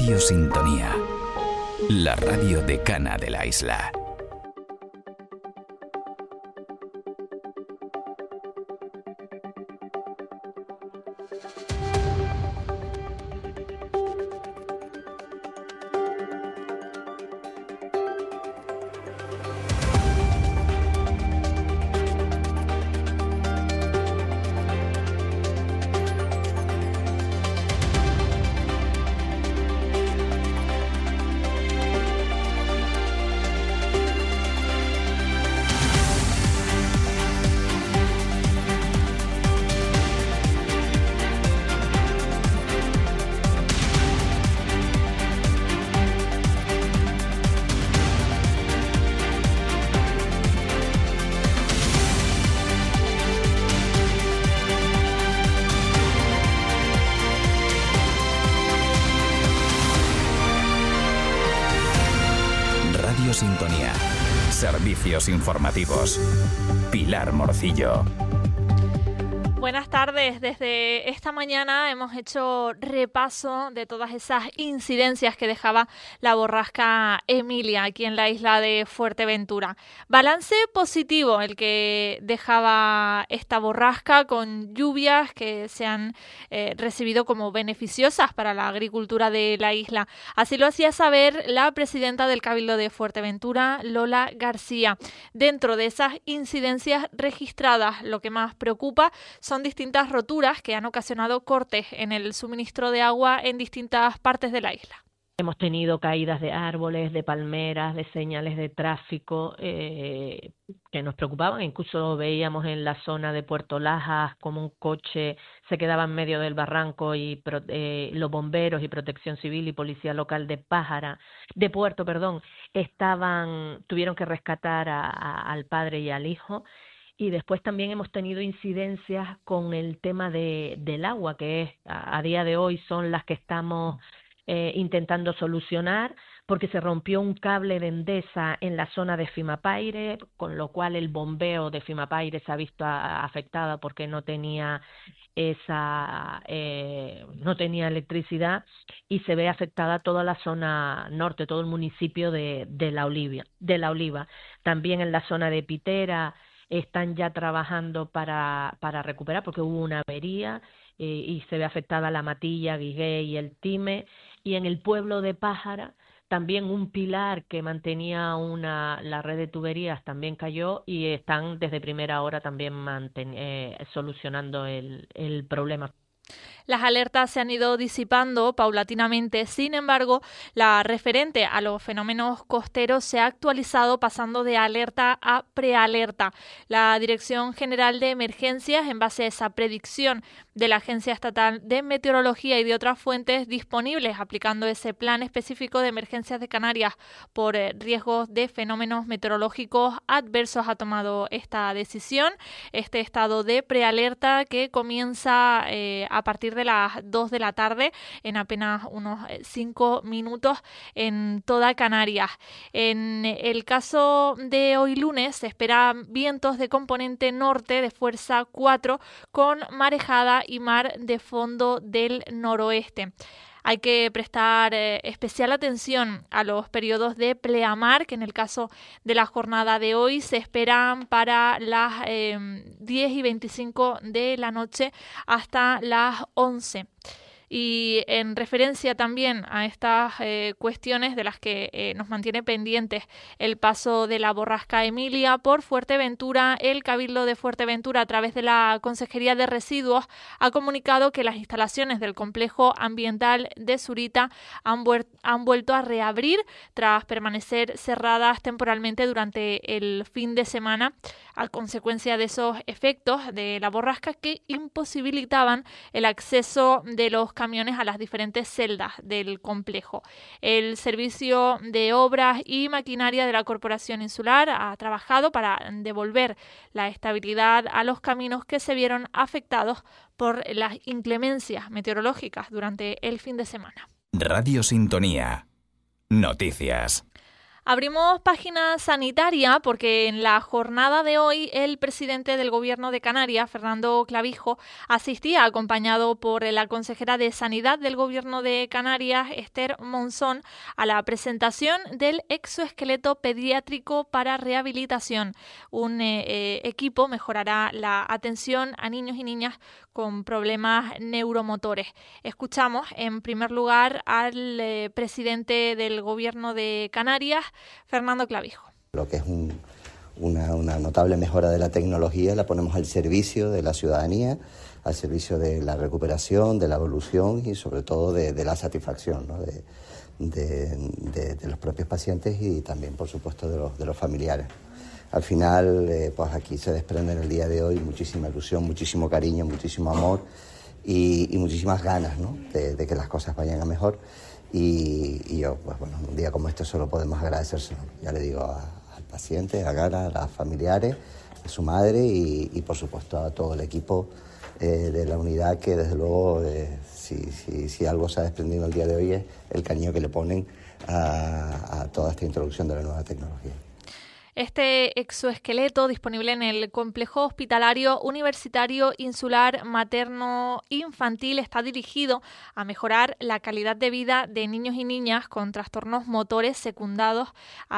Radio Sintonía, la radio decana de la isla. Sintonía. Servicios informativos. Pilar Morcillo. Buenas tardes. Desde esta mañana hemos hecho repaso de todas esas incidencias que dejaba la borrasca Emilia aquí en la isla de Fuerteventura. Balance positivo el que dejaba esta borrasca, con lluvias que se han recibido como beneficiosas para la agricultura de la isla. Así lo hacía saber la presidenta del Cabildo de Fuerteventura, Lola García. Dentro de esas incidencias registradas, lo que más preocupa son distintas roturas que han ocasionado cortes en el suministro de agua en distintas partes de la isla. Hemos tenido caídas de árboles, de palmeras, de señales de tráfico que nos preocupaban. Incluso veíamos en la zona de Puerto Lajas como un coche se quedaba en medio del barranco y los bomberos y Protección Civil y Policía Local de Puerto, tuvieron que rescatar al padre y al hijo. Y después también hemos tenido incidencias con el tema del agua, que es a día de hoy son las que estamos intentando solucionar, porque se rompió un cable de Endesa en la zona de Fimapaire, con lo cual el bombeo de Fimapaire se ha visto afectada porque no tenía electricidad, y se ve afectada toda la zona norte, todo el municipio de La Oliva. También en la zona de Pitera están ya trabajando para recuperar, porque hubo una avería y se ve afectada la Matilla, Guigué y el Time. Y en el pueblo de Pájara también un pilar que mantenía la red de tuberías también cayó, y están desde primera hora también solucionando el problema. Las alertas se han ido disipando paulatinamente. Sin embargo, la referente a los fenómenos costeros se ha actualizado, pasando de alerta a prealerta. La Dirección General de Emergencias, en base a esa predicción de la Agencia Estatal de Meteorología y de otras fuentes disponibles, aplicando ese plan específico de emergencias de Canarias por riesgos de fenómenos meteorológicos adversos, ha tomado esta decisión. Este estado de prealerta que comienza a partir de las 2 de la tarde, en apenas unos 5 minutos en toda Canarias. En el caso de hoy lunes se esperan vientos de componente norte de fuerza 4 con marejada y mar de fondo del noroeste. Hay que prestar especial atención a los periodos de pleamar, que en el caso de la jornada de hoy se esperan para las 10:25 de la noche hasta las 11. Y en referencia también a estas cuestiones de las que nos mantiene pendientes el paso de la borrasca Emilia por Fuerteventura, el Cabildo de Fuerteventura, a través de la Consejería de Residuos, ha comunicado que las instalaciones del complejo ambiental de Zurita han vuelto a reabrir tras permanecer cerradas temporalmente durante el fin de semana, a consecuencia de esos efectos de la borrasca que imposibilitaban el acceso de los camiones a las diferentes celdas del complejo. El Servicio de Obras y Maquinaria de la Corporación Insular ha trabajado para devolver la estabilidad a los caminos que se vieron afectados por las inclemencias meteorológicas durante el fin de semana. Radio Sintonía. Noticias. Abrimos página sanitaria porque en la jornada de hoy el presidente del Gobierno de Canarias, Fernando Clavijo, asistía acompañado por la consejera de Sanidad del Gobierno de Canarias, Esther Monzón, a la presentación del exoesqueleto pediátrico para rehabilitación. Un equipo mejorará la atención a niños y niñas con problemas neuromotores. Escuchamos en primer lugar al presidente del Gobierno de Canarias, Fernando Clavijo. Lo que es una notable mejora de la tecnología la ponemos al servicio de la ciudadanía, al servicio de la recuperación, de la evolución y sobre todo de la satisfacción, ¿no? de los propios pacientes y también, por supuesto, de los familiares. Al final, pues aquí se desprende en el día de hoy muchísima ilusión, muchísimo cariño, muchísimo amor y muchísimas ganas, ¿no? de que las cosas vayan a mejor. Y yo, pues bueno, un día como este solo podemos agradecérselo, ya le digo, al paciente, a Gara, a las familiares, a su madre y por supuesto a todo el equipo de la unidad que desde luego si algo se ha desprendido el día de hoy es el cariño que le ponen a toda esta introducción de la nueva tecnología. Este exoesqueleto, disponible en el Complejo Hospitalario Universitario Insular Materno Infantil, está dirigido a mejorar la calidad de vida de niños y niñas con trastornos motores secundarios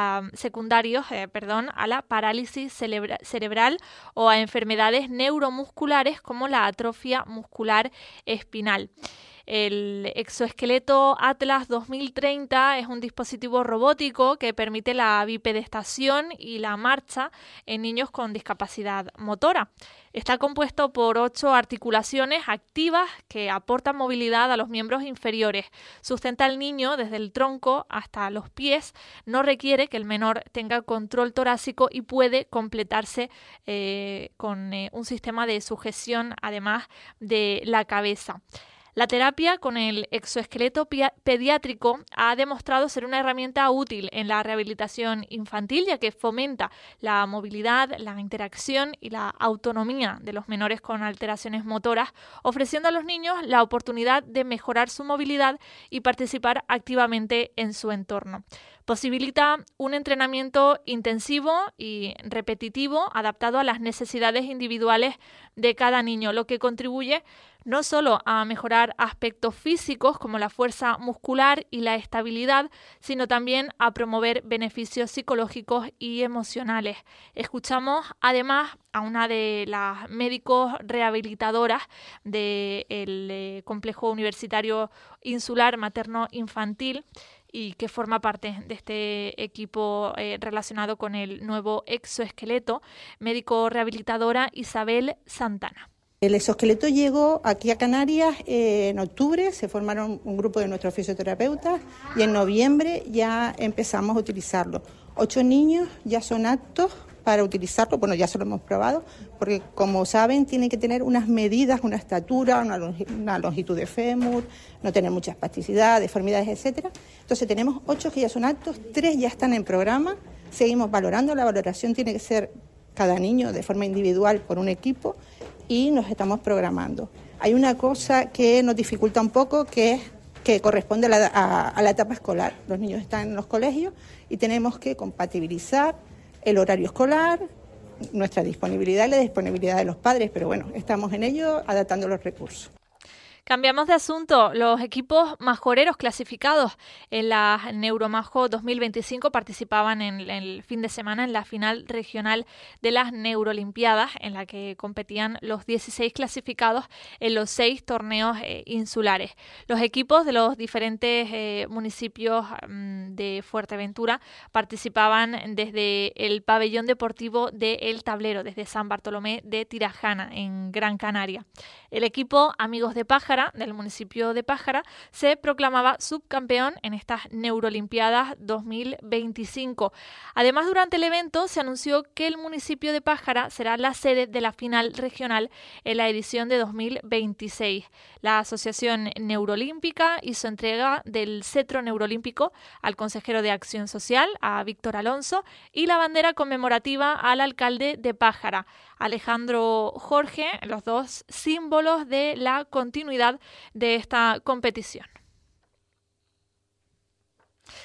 a la parálisis cerebral o a enfermedades neuromusculares como la atrofia muscular espinal. El exoesqueleto Atlas 2030 es un dispositivo robótico que permite la bipedestación y la marcha en niños con discapacidad motora. Está compuesto por 8 articulaciones activas que aportan movilidad a los miembros inferiores. Sustenta al niño desde el tronco hasta los pies. No requiere que el menor tenga control torácico y puede completarse con un sistema de sujeción, además de la cabeza. La terapia con el exoesqueleto pediátrico ha demostrado ser una herramienta útil en la rehabilitación infantil, ya que fomenta la movilidad, la interacción y la autonomía de los menores con alteraciones motoras, ofreciendo a los niños la oportunidad de mejorar su movilidad y participar activamente en su entorno. Posibilita un entrenamiento intensivo y repetitivo adaptado a las necesidades individuales de cada niño, lo que contribuye no solo a mejorar aspectos físicos como la fuerza muscular y la estabilidad, sino también a promover beneficios psicológicos y emocionales. Escuchamos además a una de las médicos rehabilitadoras del Complejo Universitario Insular Materno Infantil y que forma parte de este equipo relacionado con el nuevo exoesqueleto, médico rehabilitadora Isabel Santana. El exoesqueleto llegó aquí a Canarias en octubre, se formaron un grupo de nuestros fisioterapeutas y en noviembre ya empezamos a utilizarlo. 8 niños ya son aptos para utilizarlo, bueno, ya se lo hemos probado, porque como saben tienen que tener unas medidas, una estatura, una longitud de fémur, no tener mucha espasticidad, deformidades, etcétera. Entonces tenemos 8 que ya son aptos, 3 ya están en programa, seguimos valorando, la valoración tiene que ser cada niño de forma individual por un equipo y nos estamos programando. Hay una cosa que nos dificulta un poco, que corresponde a la etapa escolar. Los niños están en los colegios y tenemos que compatibilizar el horario escolar, nuestra disponibilidad y la disponibilidad de los padres, pero bueno, estamos en ello adaptando los recursos. Cambiamos de asunto. Los equipos majoreros clasificados en la Neuromajo 2025 participaban en el fin de semana en la final regional de las Neurolimpiadas, en la que competían los 16 clasificados en los 6 torneos insulares. Los equipos de los diferentes municipios de Fuerteventura participaban desde el pabellón deportivo de El Tablero, desde San Bartolomé de Tirajana, en Gran Canaria. El equipo Amigos de Pájara, del municipio de Pájara, se proclamaba subcampeón en estas Neurolimpiadas 2025. Además, durante el evento se anunció que el municipio de Pájara será la sede de la final regional en la edición de 2026. La Asociación Neurolímpica hizo entrega del cetro neurolímpico al consejero de Acción Social, a Víctor Alonso, y la bandera conmemorativa al alcalde de Pájara, Alejandro Jorge, los dos símbolos de la continuidad de esta competición.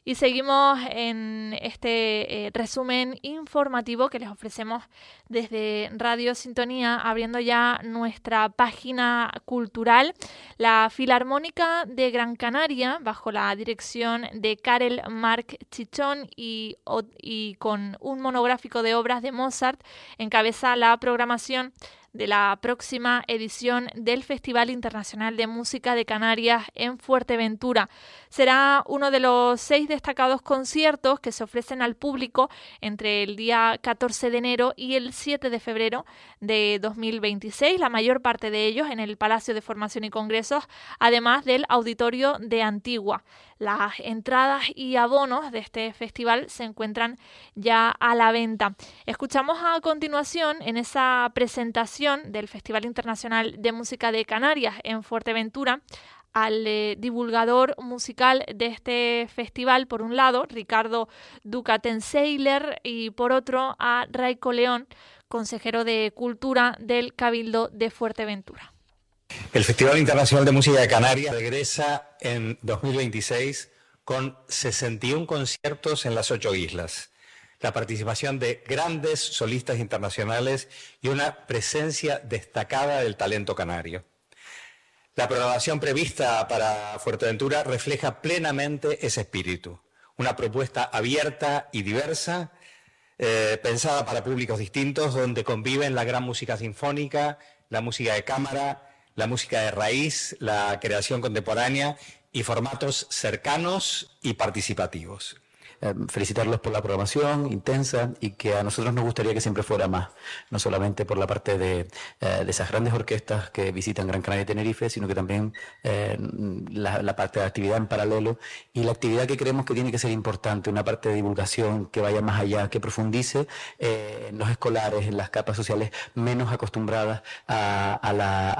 Y seguimos en este resumen informativo que les ofrecemos desde Radio Sintonía, abriendo ya nuestra página cultural. La Filarmónica de Gran Canaria, bajo la dirección de Karel Marc Chichón y con un monográfico de obras de Mozart, encabeza la programación de la próxima edición del Festival Internacional de Música de Canarias en Fuerteventura. Será uno de los 6 destacados conciertos que se ofrecen al público entre el día 14 de enero y el 7 de febrero de 2026, la mayor parte de ellos en el Palacio de Formación y Congresos, además del Auditorio de Antigua. Las entradas y abonos de este festival se encuentran ya a la venta. Escuchamos a continuación, en esa presentación del Festival Internacional de Música de Canarias en Fuerteventura, al divulgador musical de este festival, por un lado, Ricardo Ducatenseiler, y por otro, a Raico León, consejero de Cultura del Cabildo de Fuerteventura. El Festival Internacional de Música de Canarias regresa en 2026 con 61 conciertos en las 8 islas, la participación de grandes solistas internacionales y una presencia destacada del talento canario. La programación prevista para Fuerteventura refleja plenamente ese espíritu, una propuesta abierta y diversa, pensada para públicos distintos, donde conviven la gran música sinfónica, la música de cámara, la música de raíz, la creación contemporánea y formatos cercanos y participativos. Felicitarlos por la programación intensa y que a nosotros nos gustaría que siempre fuera más, no solamente por la parte de esas grandes orquestas que visitan Gran Canaria y Tenerife, sino que también la parte de actividad en paralelo y la actividad que creemos que tiene que ser importante, una parte de divulgación que vaya más allá, que profundice en los escolares, en las capas sociales menos acostumbradas a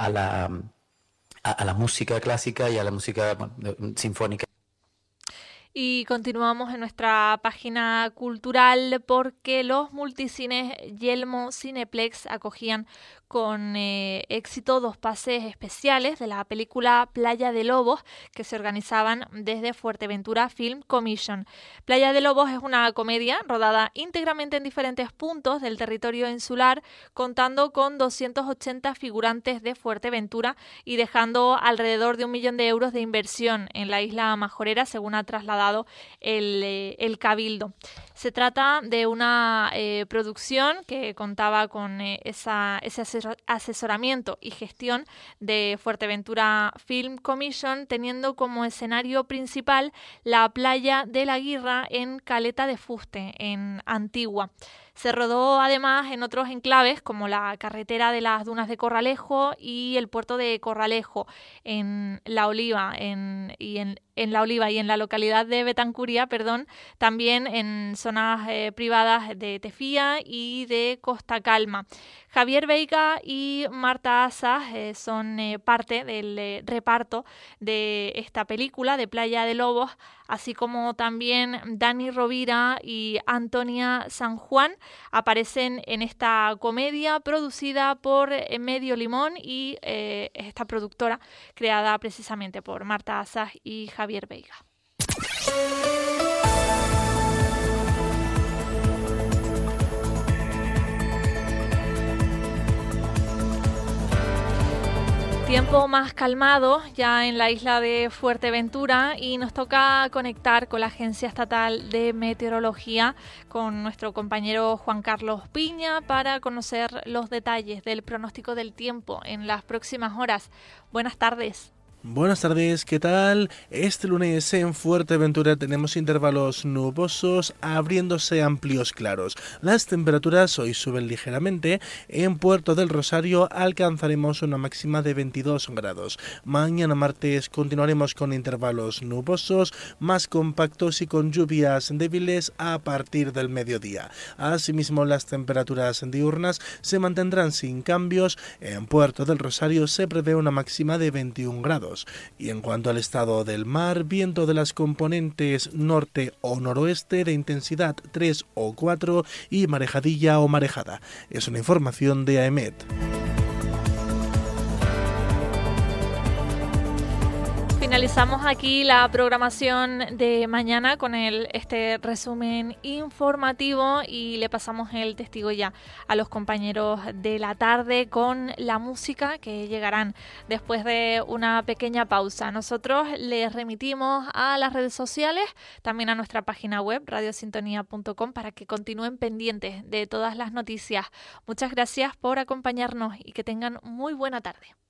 la música clásica y a la música sinfónica. Y continuamos en nuestra página cultural porque los multicines Yelmo Cineplex acogían con éxito 2 pases especiales de la película Playa de Lobos que se organizaban desde Fuerteventura Film Commission. Playa de Lobos es una comedia rodada íntegramente en diferentes puntos del territorio insular, contando con 280 figurantes de Fuerteventura y dejando alrededor de 1 millón de euros de inversión en la isla majorera, según ha trasladado el Cabildo. Se trata de una producción que contaba con ese asesoramiento y gestión de Fuerteventura Film Commission, teniendo como escenario principal la playa de la Guirra en Caleta de Fuste, en Antigua. Se rodó además en otros enclaves como la carretera de las Dunas de Corralejo y el puerto de Corralejo, en La Oliva, y en la localidad de Betancuria, también en zonas privadas de Tefía y de Costa Calma. Javier Veiga y Marta Asas son parte del reparto de esta película de Playa de Lobos, así como también Dani Rovira y Antonia San Juan aparecen en esta comedia producida por Medio Limón y esta productora creada precisamente por Marta Asas y Javier Veiga. Tiempo más calmado ya en la isla de Fuerteventura y nos toca conectar con la Agencia Estatal de Meteorología con nuestro compañero Juan Carlos Piña para conocer los detalles del pronóstico del tiempo en las próximas horas. Buenas tardes. Buenas tardes, ¿qué tal? Este lunes en Fuerteventura tenemos intervalos nubosos abriéndose amplios claros. Las temperaturas hoy suben ligeramente. En Puerto del Rosario alcanzaremos una máxima de 22 grados. Mañana martes continuaremos con intervalos nubosos, más compactos y con lluvias débiles a partir del mediodía. Asimismo, las temperaturas diurnas se mantendrán sin cambios. En Puerto del Rosario se prevé una máxima de 21 grados. Y en cuanto al estado del mar, viento de las componentes norte o noroeste de intensidad 3 o 4 y marejadilla o marejada. Es una información de AEMET. Finalizamos aquí la programación de mañana con este resumen informativo y le pasamos el testigo ya a los compañeros de la tarde con la música que llegarán después de una pequeña pausa. Nosotros les remitimos a las redes sociales, también a nuestra página web radiosintonía.com para que continúen pendientes de todas las noticias. Muchas gracias por acompañarnos y que tengan muy buena tarde.